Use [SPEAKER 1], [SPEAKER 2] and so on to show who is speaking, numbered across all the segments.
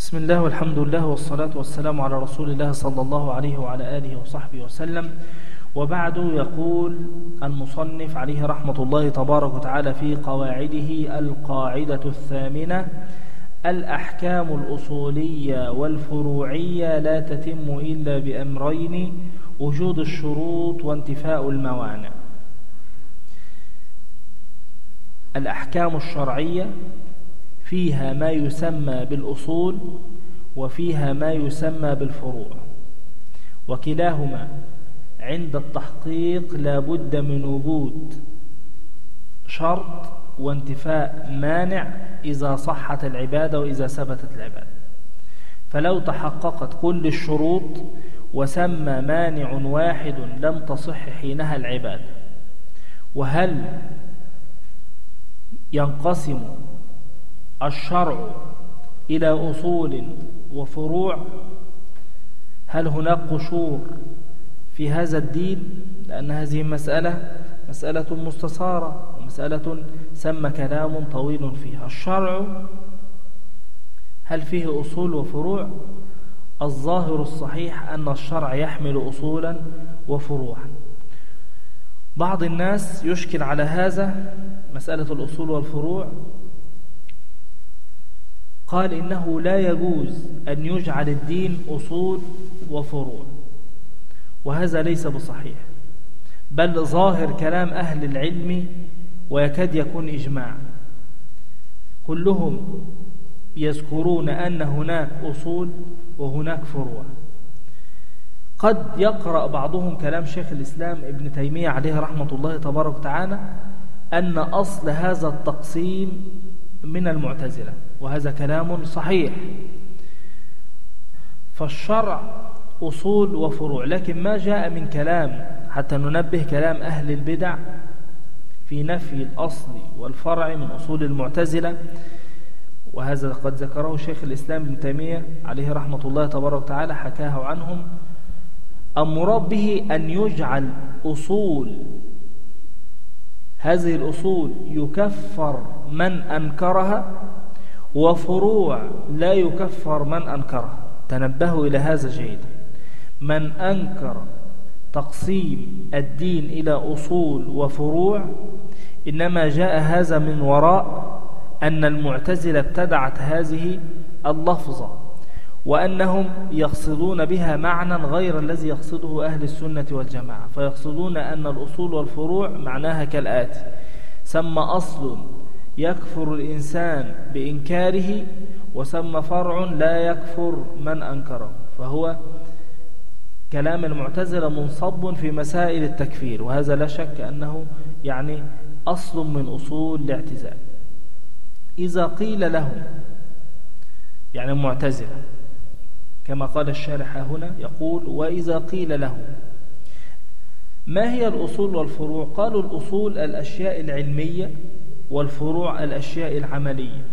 [SPEAKER 1] بسم الله والحمد لله والصلاة والسلام على رسول الله صلى الله عليه وعلى آله وصحبه وسلم. وبعد، يقول المصنف عليه رحمة الله تبارك وتعالى في قواعده: القاعدة الثامنة: الأحكام الأصولية والفروعية لا تتم إلا بأمرين: وجود الشروط وانتفاء الموانع. الأحكام الشرعية فيها ما يسمى بالأصول وفيها ما يسمى بالفروع، وكلاهما عند التحقيق لا بد من وجود شرط وانتفاء مانع إذا صحت العبادة وإذا ثبتت العبادة. فلو تحققت كل الشروط وسمى مانع واحد لم تصح حينها العبادة. وهل ينقسم الشرع إلى أصول وفروع؟ هل هناك قشور في هذا الدين؟ لأن هذه مسألة مستثارة ومسألة سمى كلام طويل فيها. الشرع هل فيه أصول وفروع؟ الظاهر الصحيح أن الشرع يحمل أصولا وفروعا. بعض الناس يشكل على هذا مسألة الأصول والفروع، قال إنه لا يجوز أن يجعل الدين أصول وفروع، وهذا ليس بصحيح، بل ظاهر كلام أهل العلم ويكاد يكون إجماع، كلهم يذكرون أن هناك أصول وهناك فروع. قد يقرأ بعضهم كلام شيخ الإسلام ابن تيمية عليه رحمة الله تبارك وتعالى أن أصل هذا التقسيم من المعتزلة، وهذا كلام صحيح. فالشرع أصول وفروع، لكن ما جاء من كلام، حتى ننبه كلام أهل البدع في نفي الأصل والفرع من أصول المعتزلة، وهذا قد ذكره شيخ الإسلام ابن تيمية عليه رحمة الله تبارك وتعالى، حكاه عنهم. المراد به أن يجعل أصول، هذه الأصول يكفر من أنكرها، وفروع لا يكفر من أنكرها. تنبهوا إلى هذا جيدا. من أنكر تقسيم الدين إلى أصول وفروع إنما جاء هذا من وراء أن المعتزلة ابتدعت هذه اللفظة، وأنهم يقصدون بها معنى غير الذي يقصده أهل السنة والجماعة، فيقصدون أن الأصول والفروع معناها كالآتي: سمى أصل يكفر الإنسان بإنكاره، وسمى فرع لا يكفر من أنكره. فهو كلام المعتزلة منصب في مسائل التكفير، وهذا لا شك أنه يعني أصل من أصول الاعتزال. إذا قيل لهم، يعني المعتزلة كما قال الشارح هنا، يقول: وإذا قيل لهم ما هي الأصول والفروع؟ قالوا: الأصول الأشياء العلمية، والفروع الأشياء العملية.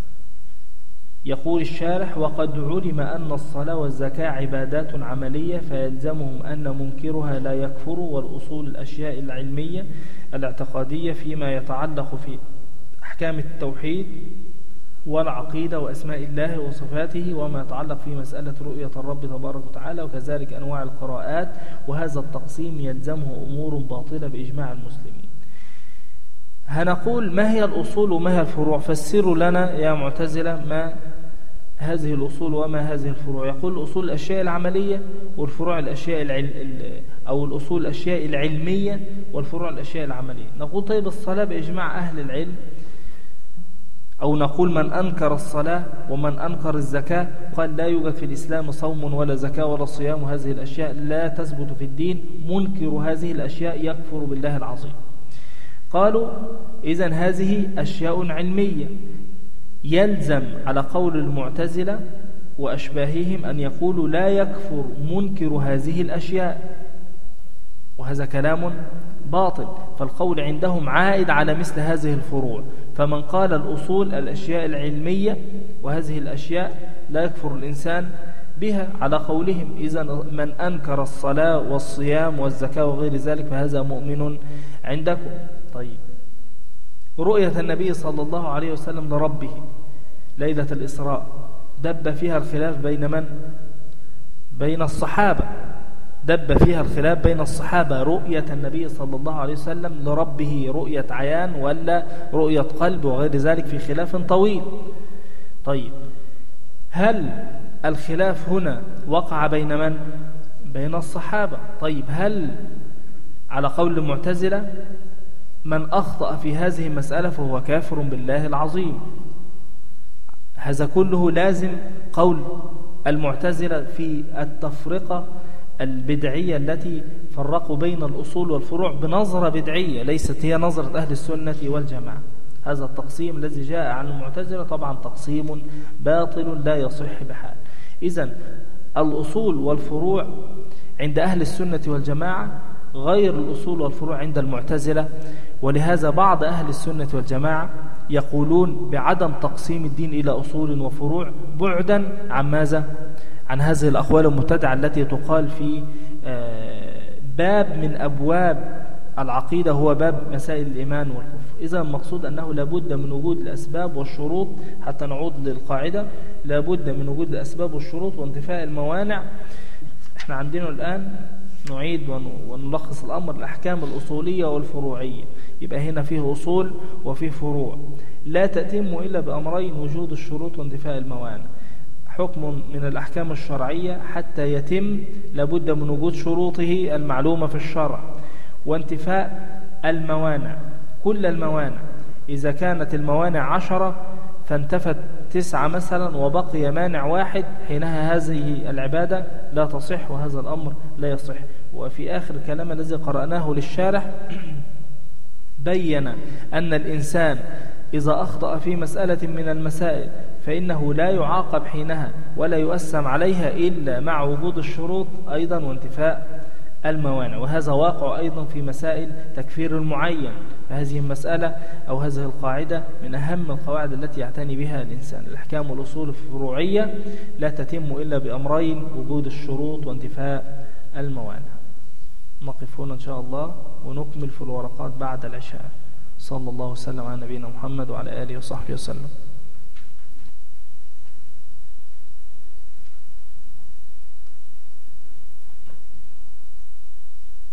[SPEAKER 1] يقول الشارح: وقد علم أن الصلاة والزكاة عبادات عملية، فيلزمهم أن منكرها لا يكفر. والأصول الأشياء العلمية الاعتقادية فيما يتعلق في أحكام التوحيد والعقيدة وأسماء الله وصفاته، وما يتعلق في مسألة رؤية الرب تبارك وتعالى، وكذلك أنواع القراءات. وهذا التقسيم يلزمه أمور باطلة بإجماع المسلمين. هنقول: ما هي الأصول وما هي الفروع؟ فسروا لنا يا معتزلة ما هذه الأصول وما هذه الفروع. يقول: الأصول الأشياء العملية، والفروع الأشياء أو الأصول الأشياء العلمية، والفروع الأشياء العملية. نقول: طيب الصلاة بإجماع أهل العلم، أو نقول: من أنكر الصلاة ومن أنكر الزكاة قال لا يوجد في الإسلام صوم ولا زكاة ولا صيام، وهذه الأشياء لا تثبت في الدين، منكر هذه الأشياء يكفر بالله العظيم. قالوا: إذن هذه أشياء علمية، يلزم على قول المعتزلة وأشباههم أن يقولوا لا يكفر منكر هذه الأشياء، وهذا كلام باطل. فالقول عندهم عائد على مثل هذه الفروع. فمن قال الأصول الأشياء العلمية وهذه الأشياء لا يكفر الإنسان بها على قولهم، إذن من أنكر الصلاة والصيام والزكاة وغير ذلك فهذا مؤمن عندكم. طيب، رؤية النبي صلى الله عليه وسلم لربه ليلة الإسراء دب فيها الخلاف بين من؟ بين الصحابة. دب فيها الخلاف بين الصحابة، رؤية النبي صلى الله عليه وسلم لربه رؤية عيان ولا رؤية قلب وغير ذلك، في خلاف طويل. طيب هل الخلاف هنا وقع بين من؟ بين الصحابة. طيب هل على قول المعتزلة من أخطأ في هذه المسألة فهو كافر بالله العظيم؟ هذا كله لازم قول المعتزلة في التفرقة البدعية التي فرقوا بين الأصول والفروع بنظرة بدعية ليست هي نظرة أهل السنة والجماعة. هذا التقسيم الذي جاء عن المعتزلة طبعا تقسيم باطل لا يصح بحال. إذن الأصول والفروع عند أهل السنة والجماعة غير الأصول والفروع عند المعتزلة، ولهذا بعض أهل السنة والجماعة يقولون بعدم تقسيم الدين إلى أصول وفروع بعدا عن ماذا؟ عن هذه الأقوال المبتدعة التي تقال في باب من أبواب العقيدة، هو باب مسائل الإيمان والكفر. إذا المقصود أنه لابد من وجود الأسباب والشروط، حتى نعود للقاعدة لابد من وجود الأسباب والشروط وانتفاء الموانع. احنا عندنا الآن نعيد ونلخص الأمر الأحكام الأصولية والفروعية. يبقى هنا فيه أصول وفيه فروع، لا تتم إلا بأمرين: وجود الشروط وانتفاء الموانع. حكم من الأحكام الشرعية حتى يتم لابد من وجود شروطه المعلومة في الشرع وانتفاء الموانع، كل الموانع. إذا كانت الموانع 10 فانتفت 9 مثلا وبقي مانع واحد، حينها هذه العبادة لا تصح وهذا الأمر لا يصح. وفي آخر الكلام الذي قرأناه للشارح بيّن أن الإنسان إذا أخطأ في مسألة من المسائل فإنه لا يعاقب حينها ولا يؤسم عليها إلا مع وجود الشروط أيضا وانتفاء الموانع. وهذا واقع أيضا في مسائل تكفير المعين. فهذه المسألة أو هذه القاعدة من أهم القواعد التي يعتني بها الإنسان. الأحكام والأصول الفروعية لا تتم إلا بأمرين: وجود الشروط وانتفاء الموانع. نقف هنا إن شاء الله ونكمل في الورقات بعد العشاء. صلى الله وسلم على نبينا محمد وعلى آله وصحبه وسلم.